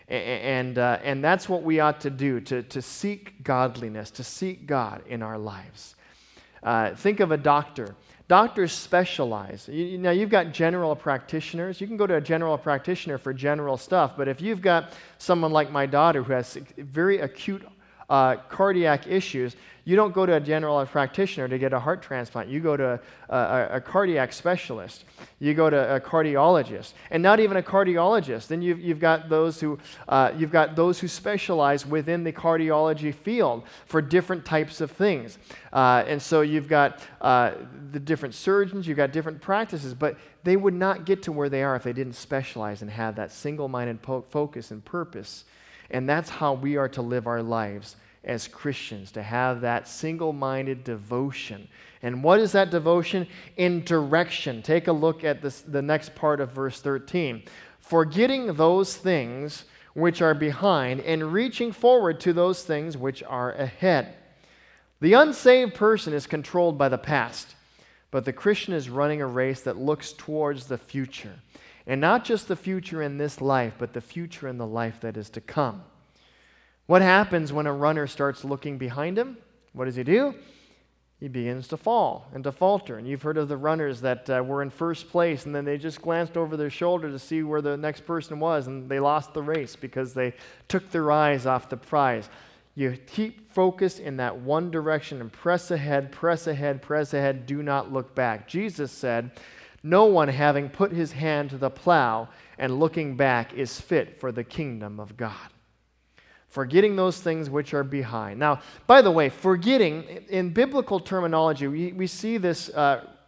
And, uh, and that's what we ought to do, to, to seek godliness, to seek God in our lives. Uh, think of a doctor. Doctors specialize. You, now, you've got general practitioners. You can go to a general practitioner for general stuff, but if you've got someone like my daughter who has very acute uh, cardiac issues, you don't go to a general practitioner to get a heart transplant. You go to a, a, a cardiac specialist. You go to a cardiologist, and not even a cardiologist. Then you've you've got those who uh, you've got those who specialize within the cardiology field for different types of things. Uh, and so you've got uh, the different surgeons. You've got different practices, but they would not get to where they are if they didn't specialize and have that single-minded po- focus and purpose. And that's how we are to live our lives as Christians, to have that single-minded devotion. And what is that devotion? In direction. Take a look at this, the next part of verse thirteen. "Forgetting those things which are behind and reaching forward to those things which are ahead." The unsaved person is controlled by the past, but the Christian is running a race that looks towards the future. And not just the future in this life, but the future in the life that is to come. What happens when a runner starts looking behind him? What does he do? He begins to fall and to falter. And you've heard of the runners that uh, were in first place, and then they just glanced over their shoulder to see where the next person was, and they lost the race because they took their eyes off the prize. You keep focused in that one direction and press ahead, press ahead, press ahead. Do not look back. Jesus said, "No one having put his hand to the plow and looking back is fit for the kingdom of God." Forgetting those things which are behind. Now, by the way, forgetting, in biblical terminology, we, we see this uh,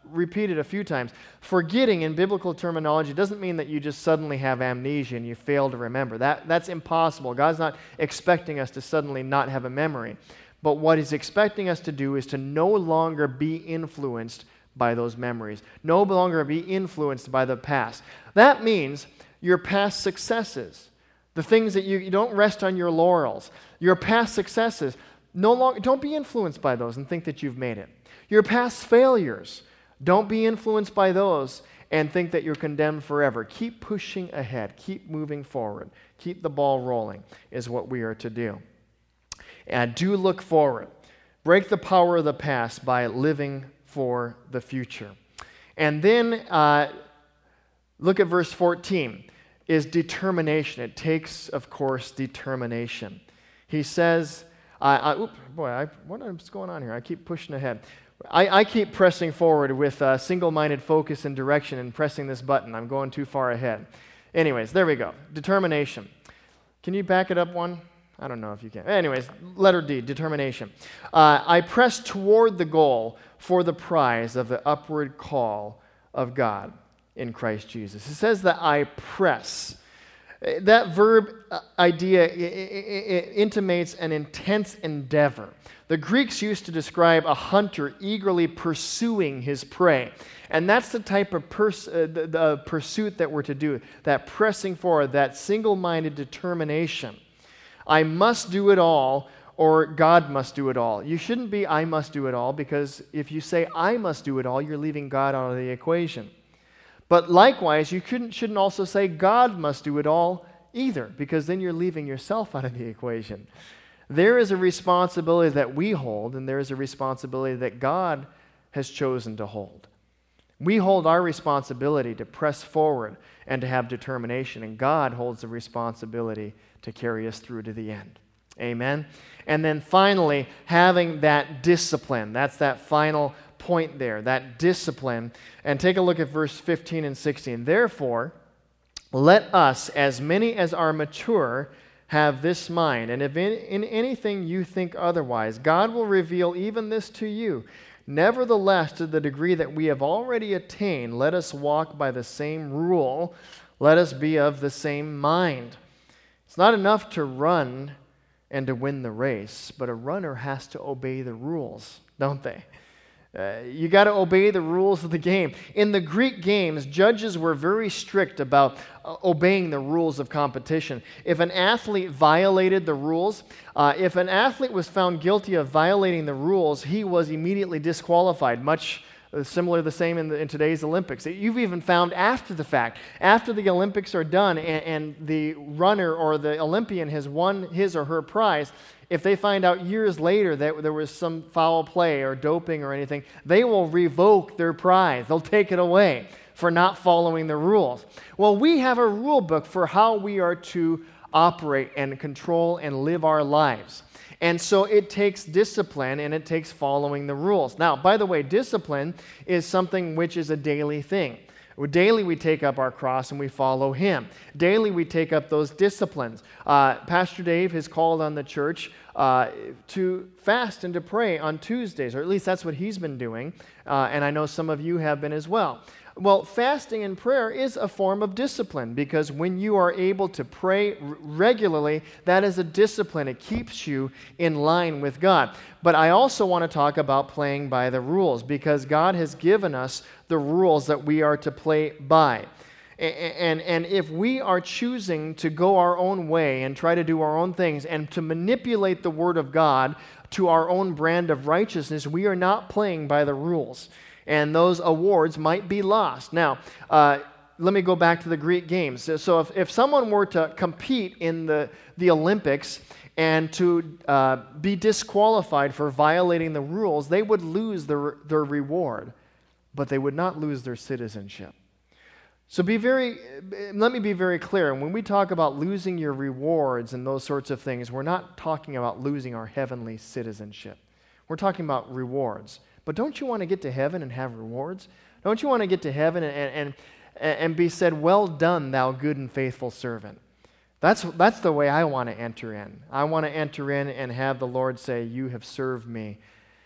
repeated a few times. Forgetting in biblical terminology doesn't mean that you just suddenly have amnesia and you fail to remember. That, that's impossible. God's not expecting us to suddenly not have a memory. But what He's expecting us to do is to no longer be influenced by those memories, no longer be influenced by the past. That means your past successes, the things that you, you don't rest on your laurels, your past successes, no longer, don't be influenced by those and think that you've made it. Your past failures, don't be influenced by those and think that you're condemned forever. Keep pushing ahead. Keep moving forward. Keep the ball rolling is what we are to do. And do look forward. Break the power of the past by living for the future. And then uh, look at verse fourteen, is determination. It takes, of course, determination. He says, I, I, oop, boy, I, what is going on here? I keep pushing ahead. I, I keep pressing forward with uh, single-minded focus and direction and pressing this button. I'm going too far ahead. Anyways, there we go. Determination. Can you back it up one? I don't know if you can. Anyways, letter D, determination. Uh, I press toward the goal for the prize of the upward call of God in Christ Jesus. It says that I press. That verb idea it, it, it intimates an intense endeavor. The Greeks used to describe a hunter eagerly pursuing his prey. And that's the type of pers- uh, the, the pursuit that we're to do, that pressing forward, that single-minded determination. I must do it all, or God must do it all. You shouldn't be I must do it all, because if you say I must do it all, you're leaving God out of the equation. But likewise, you shouldn't, shouldn't also say God must do it all either, because then you're leaving yourself out of the equation. There is a responsibility that we hold, and there is a responsibility that God has chosen to hold. We hold our responsibility to press forward and to have determination, and God holds the responsibility to carry us through to the end. Amen? And then finally, having that discipline. That's that final point there, that discipline. And take a look at verse fifteen and sixteen. Therefore, let us, as many as are mature, have this mind. And if in, in anything you think otherwise, God will reveal even this to you. Nevertheless, to the degree that we have already attained, let us walk by the same rule. Let us be of the same mind. It's not enough to run and to win the race, but a runner has to obey the rules, don't they? Uh, you got to obey the rules of the game. In the Greek games, judges were very strict about uh, obeying the rules of competition. If an athlete violated the rules, uh, if an athlete was found guilty of violating the rules, he was immediately disqualified, much uh, similar the same in, the, in today's Olympics. You've even found after the fact, after the Olympics are done and, and the runner or the Olympian has won his or her prize, if they find out years later that there was some foul play or doping or anything, they will revoke their prize. They'll take it away for not following the rules. Well, we have a rule book for how we are to operate and control and live our lives. And so it takes discipline and it takes following the rules. Now, by the way, discipline is something which is a daily thing. Daily we take up our cross and we follow Him. Daily we take up those disciplines. Uh, Pastor Dave has called on the church uh, to fast and to pray on Tuesdays, or at least that's what he's been doing, uh, and I know some of you have been as well. Well, fasting and prayer is a form of discipline, because when you are able to pray r- regularly, that is a discipline. It keeps you in line with God. But I also want to talk about playing by the rules, because God has given us the rules that we are to play by. And, and, and if we are choosing to go our own way and try to do our own things and to manipulate the Word of God to our own brand of righteousness, we are not playing by the rules. And those awards might be lost. Now, uh, let me go back to the Greek games. So if, if someone were to compete in the, the Olympics and to uh, be disqualified for violating the rules, they would lose their, their reward, but they would not lose their citizenship. So be very, let me be very clear. When we talk about losing your rewards and those sorts of things, we're not talking about losing our heavenly citizenship. We're talking about rewards. But don't you want to get to heaven and have rewards? Don't you want to get to heaven and, and, and be said, well done, thou good and faithful servant? That's, that's the way I want to enter in. I want to enter in and have the Lord say, you have served me.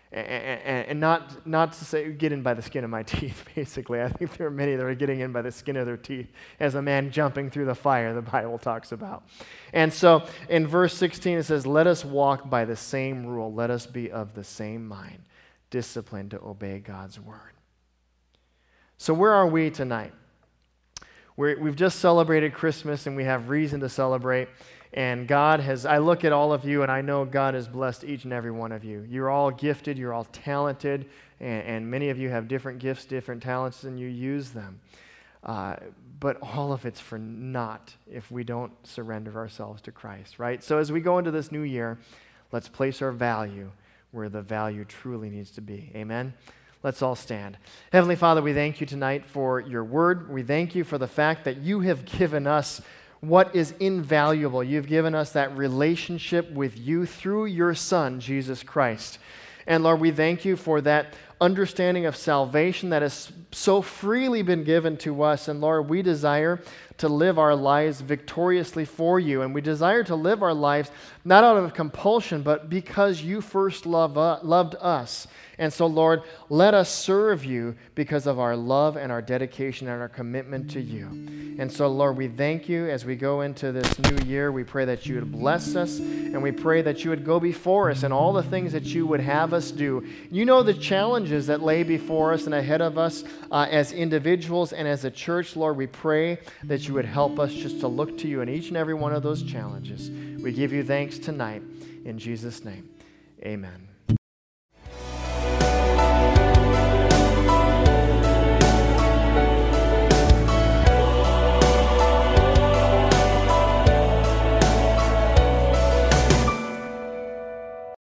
And, and not, not to say get in by the skin of my teeth, basically. I think there are many that are getting in by the skin of their teeth as a man jumping through the fire, the Bible talks about. And so in verse sixteen it says, let us walk by the same rule. Let us be of the same mind, disciplined to obey God's word. So where are we tonight? We're, we've just celebrated Christmas and we have reason to celebrate. And God has, I look at all of you and I know God has blessed each and every one of you. You're all gifted, you're all talented, and, and many of you have different gifts, different talents, and you use them. Uh, but all of it's for naught if we don't surrender ourselves to Christ, right? So as we go into this new year, let's place our value where the value truly needs to be. Amen? Let's all stand. Heavenly Father, we thank you tonight for your word. We thank you for the fact that you have given us what is invaluable. You've given us that relationship with you through your Son, Jesus Christ. And Lord, we thank you for that understanding of salvation that has so freely been given to us. And Lord, we desire to live our lives victoriously for you. And we desire to live our lives not out of compulsion, but because you first love, uh, loved us. And so, Lord, let us serve you because of our love and our dedication and our commitment to you. And so, Lord, we thank you as we go into this new year. We pray that you would bless us, and we pray that you would go before us in all the things that you would have us do. You know the challenges that lay before us and ahead of us uh, as individuals and as a church. Lord, we pray that you would help us just to look to you in each and every one of those challenges. We give you thanks tonight. In Jesus' name, amen.